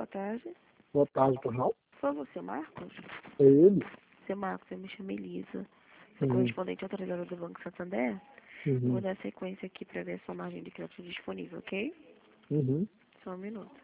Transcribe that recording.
boa tarde. Boa tarde, Tornal. Foi você, Marcos? É ele? Seu Marcos, eu me chamo Elisa. Sou Uhum. correspondente autorizada do Banco Santander. Vou Uhum. dar sequência aqui para ver a sua margem de crédito disponível, ok? Uhum. Só um minuto.